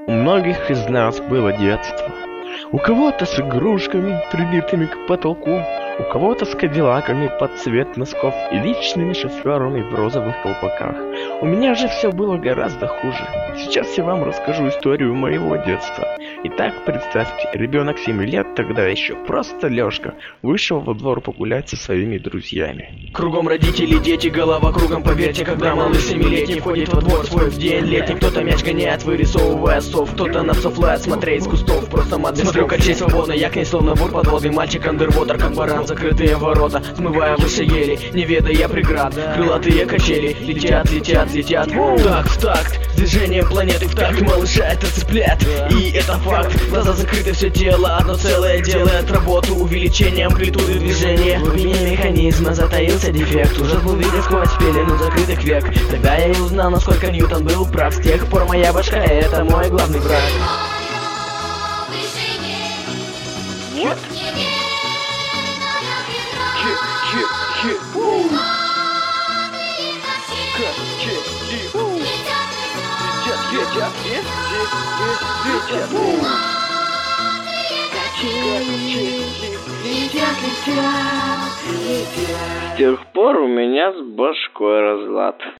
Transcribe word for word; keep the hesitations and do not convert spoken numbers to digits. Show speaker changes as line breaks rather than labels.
У многих из нас было детство. У кого-то с игрушками, прибитыми к потолку, у кого-то с кадиллаками под цвет носков и личными шоферами в розовых колпаках. У меня же все было гораздо хуже. Сейчас я вам расскажу историю моего детства. Итак, представьте, ребенок семи лет, тогда еще просто Лёшка, вышел во двор погулять со своими друзьями.
Кругом родители, дети, голова кругом, поверьте, когда малыш семилетний входит во двор свой в день летний. Кто-то мяч гоняет, вырисовывая сов, кто-то на псофлает смотреть с кустов, просто мат. Смотрю, качей свободно, я к ней словно бур подводный мальчик, андервотер, как баран, закрытые ворота, смывая выше ели, не ведая преград. Крылатые качели летят, летят, летят, такт в такт, с движением планеты в такт, малыша это цепляет, и это факт. Глаза закрыты, все тело одно целое делает работу, увеличение амплитуды движения. В глубине механизма затаился дефект, уже был виден сквозь пелену закрытых век. Тогда я и узнал, насколько Ньютон был прав. С тех пор моя башка — это мой главный враг.
What? С тех пор у меня с башкой разлад.